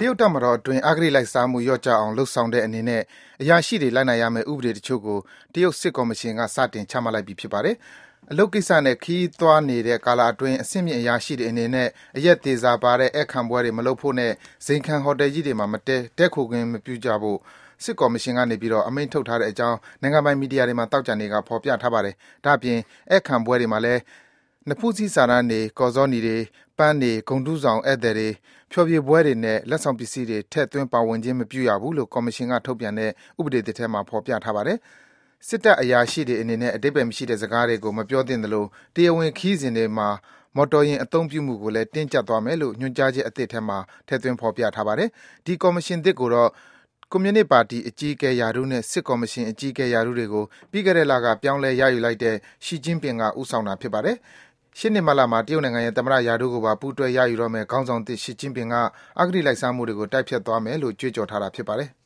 တရုတ်တပ်မတော်အတွင်း အဂတိလိုက်စားမှုလျော့ကျအောင် လုပ်ဆောင်တဲ့အနေနဲ့ အရာရှိတွေလိုက်နာရမယ့် ဥပဒေတချို့ကို တရုတ်စစ်ကော်မရှင်က စတင်ချမှတ်လိုက်ပြီ ဖြစ်ပါတယ်။ အလုပ်ကိစ္စနဲ့ ခရီးသွားနေတဲ့ကာလအတွင်း အဆင့်မြင့်အရာရှိတွေအနေနဲ့ အရက်သေစာပါတဲ့ ဧည့်ခံပွဲတွေ မလုပ်ဖို့နဲ့ ဇိမ်ခံဟိုတယ်ကြီးတွေမှာ တည်းခိုခွင့်မပြုကြဖို့ စစ်ကော်မရှင်ကနေ အမိန့်ထုတ်ထားတဲ့အကြောင်း နိုင်ငံပိုင်မီဒီယာတွေမှာ သောကြာနေ့က ဖော်ပြထားပါတယ်။ ဒါ့အပြင် ဧည့်ခံပွဲတွေမှာလည်း နဖူးစည်း စာတမ်းတွေ၊ ကော်ဇောနီတွေ၊ ပန်းတွေ၊ ဂုဏ်ထူးဆောင်ဧည့်သည်တွေ၊ ဖျော်ဖြေပွဲတွေနဲ့ လက်ဆောင်ပစ္စည်းတွေ ထည့်သွင်းပါဝင်ခြင်း မပြုရဘူးလို့ ကော်မရှင်က ထုတ်ပြန်တဲ့ ဥပဒေသစ်ထဲမှာ ဖော်ပြထားပါတယ်။ စစ်တပ်အရာရှိတွေအနေနဲ့ အဓိပ္ပါယ်မရှိတဲ့စကားတွေကို မပြောသင့်သလို တရားဝင်ခရီးစဉ်တွေမှာ မော်တော်ယာဉ်အသုံးပြုမှုကိုလည်း တင်းကျပ်သွားမယ်လို့ ညွန်ကြားချက်အသစ်ထဲမှာ ထည့်သွင်းဖော်ပြထားပါတယ်။ ဒီကော်မရှင်သစ်ကိုတော့ ကွန်မြူနစ်ပါတီအကြီးအကဲရာထူးနဲ့ စစ်ကော်မရှင်အကြီးအကဲရာထူးတွေကို ပြီးခဲ့တဲ့လက ပြောင်းလဲ ရယူလိုက်တဲ့ Xi Jinping က ဦးဆောင်တာ ဖြစ်ပါတယ်။ ရှေ့နှစ်မတ်လမှာ တရုတ်နိုင်ငံရဲ့ သမ္မတရာထူးကိုပါ ပူးတွဲရယူတော့မယ့် ခေါင်းဆောင်သစ် Xi Jinping က အဂတိလိုက်စားမှုတွေကို တိုက်ဖျက်သွားမယ်လို့ ကြွေးကြော်ထားတာ ဖြစ်ပါတယ်။